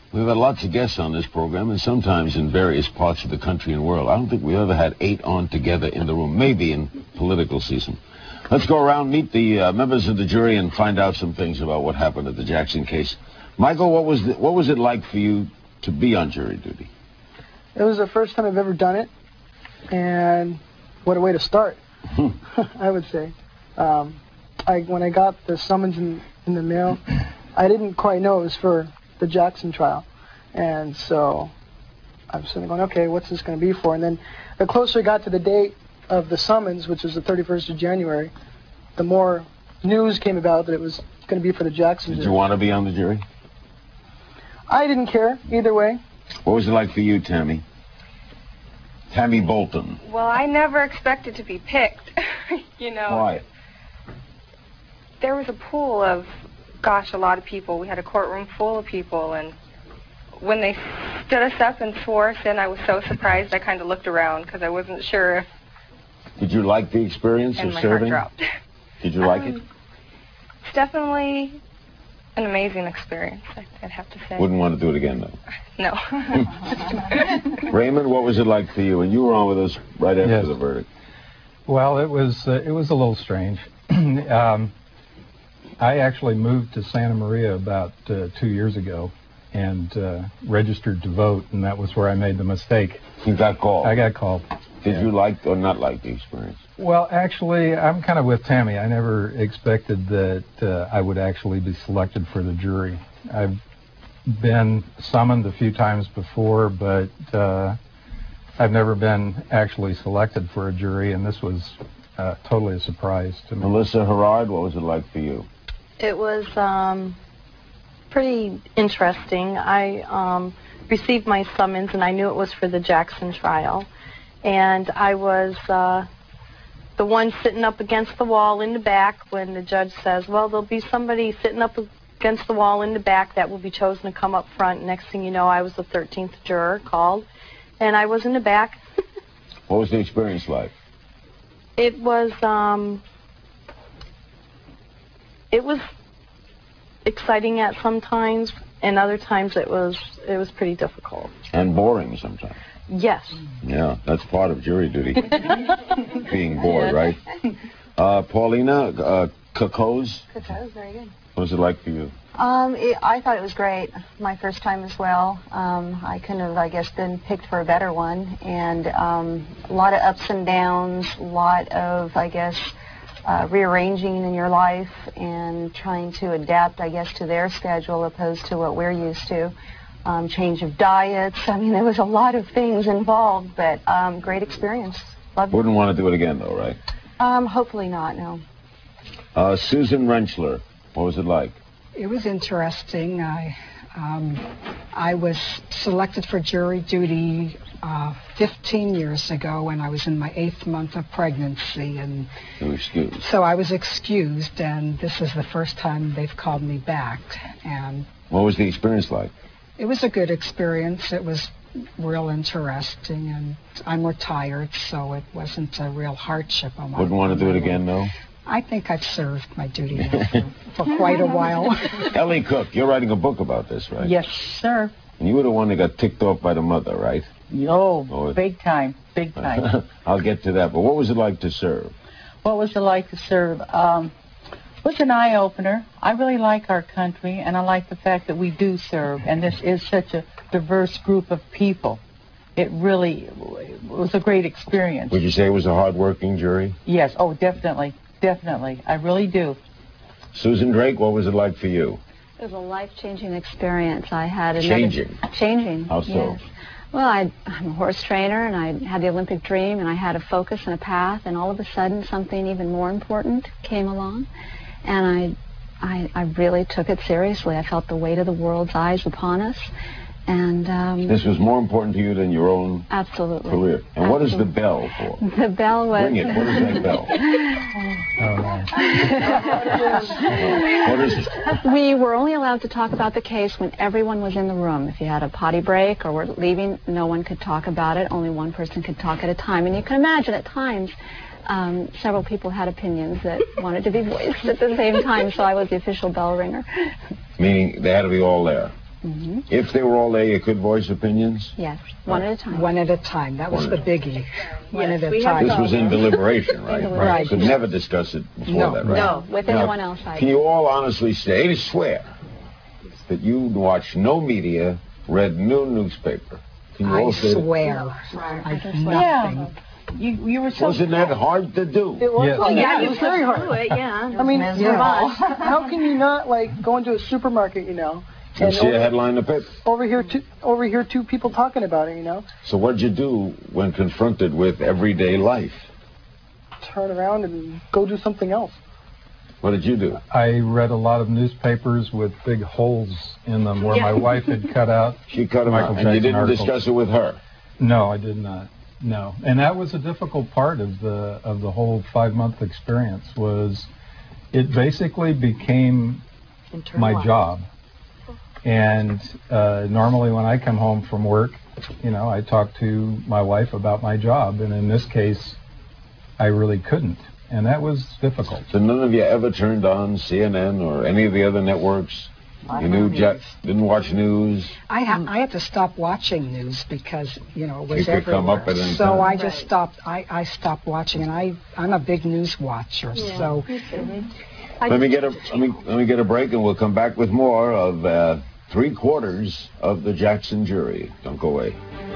We've had lots of guests on this program, and sometimes in various parts of the country and world. I don't think we ever had 8 on together in the room, maybe in political season. Let's go around, meet the members of the jury, and find out some things about what happened at the Jackson case. Michael, what was it like for you to be on jury duty? It was the first time I've ever done it, and what a way to start, I would say. When I got the summons in the mail, I didn't quite know it was for the Jackson trial, and so I was sitting going, okay, what's this going to be for? And then the closer I got to the date of the summons, which was the 31st of January, the more news came about that it was going to be for the Jackson. Did you want to be on the jury? I didn't care either way. What was it like for you, Tammy? Tammy Bolton. Well, I never expected to be picked, you know. Why? There was a pool of, gosh, a lot of people. We had a courtroom full of people, and when they stood us up and swore us in, I was so surprised I kind of looked around because I wasn't sure if... Did you like the experience of serving? And my heart dropped. Did you like it? It's definitely an amazing experience, I'd have to say. Wouldn't want to do it again, though? No. Raymond, what was it like for you? And you were on with us right after the verdict. Well, it was a little strange. I actually moved to Santa Maria about 2 years ago and registered to vote, and that was where I made the mistake. You got called? I got called. Did you like or not like the experience? Well, actually, I'm kind of with Tammy. I never expected that I would actually be selected for the jury. I've been summoned a few times before, but I've never been actually selected for a jury, and this was totally a surprise to me. Melissa Herard, what was it like for you? It was pretty interesting. I received my summons, and I knew it was for the Jackson trial. And I was the one sitting up against the wall in the back when the judge says, well, there'll be somebody sitting up against the wall in the back that will be chosen to come up front. Next thing you know, I was the 13th juror called, and I was in the back. What was the experience like? It was exciting at some times, and other times it was pretty difficult. And boring sometimes. Yes. Yeah, that's part of jury duty. Being bored, right? Paulina, Cocos? Cocos, very good. What was it like for you? I thought it was great. My first time as well. I couldn't have, I guess, been picked for a better one. And a lot of ups and downs, a lot of, I guess, rearranging in your life and trying to adapt, I guess, to their schedule opposed to what we're used to. Change of diets. I mean, there was a lot of things involved, but great experience. Loved it. Wouldn't want to do it again, though, right? Hopefully not, no. Susan Rentschler, what was it like? It was interesting. I was selected for jury duty 15 years ago when I was in my 8th month of pregnancy, and you were excused. So I was excused, and this is the first time they've called me back. And what was the experience like? It was a good experience. It was real interesting, and I'm retired, so it wasn't a real hardship on my Wouldn't want to do it again, though? I think I've served my duty for quite a while. Ellie Cook, you're writing a book about this, right? Yes, sir. And you were the one that got ticked off by the mother, right? Oh, big time, big time. I'll get to that, but what was it like to serve? What was it like to serve? It was an eye-opener. I really like our country, and I like the fact that we do serve, and this is such a diverse group of people. It really was a great experience. Would you say it was a hard-working jury? Yes, oh, definitely, definitely. I really do. Susan Drake, what was it like for you? It was a life-changing experience. I had another... Changing? How so? Yes. Well, I'm a horse trainer, and I had the Olympic dream, and I had a focus and a path, and all of a sudden something even more important came along. And I really took it seriously. I felt the weight of the world's eyes upon us. And this was more important to you than your own absolutely career. And absolutely. What is the bell for? The bell was... Bring it. What is that bell? What is it? We were only allowed to talk about the case when everyone was in the room. If you had a potty break or were leaving, no one could talk about it. Only one person could talk at a time. And you can imagine at times several people had opinions that wanted to be voiced at the same time, so I was the official bell ringer. Meaning they had to be all there? Mm-hmm. If they were all there, you could voice opinions? Yes, one at a time. One at a time. That was One the at a biggie. One Yes, at we a have time. This was in deliberation, right? Right. Could never discuss it before No. that, right? No, with Now, anyone else. Can you all honestly say, swear, that you watched no media, read no newspaper? Can you all I say that? swear. I did nothing. You were so... Wasn't that hard to do? It was. Yes. Oh, Yeah, it was very hard. Yeah. I mean, Miserable. how can you not go into a supermarket, And see a headline in the paper. over here, two people talking about it, So what'd you do when confronted with everyday life? turn around and go do something else. What did you do? I read a lot of newspapers with big holes in them where my wife had cut out. She cut them Michael out, and you Jackson didn't articles. discuss it with her. No, I did not. No, and that was a difficult part of the whole 5-month experience. Was it basically became my job, and normally when I come home from work, I talk to my wife about my job, and in this case, I really couldn't, and that was difficult. So none of you ever turned on CNN or any of the other networks? You knew didn't watch news? I had to stop watching news because, it was You could come up at everywhere. any So time. I just stopped. I stopped watching, and I'm a big news watcher. So Let me get a break, and we'll come back with more of 3/4 of the Jackson Jury. Don't go away.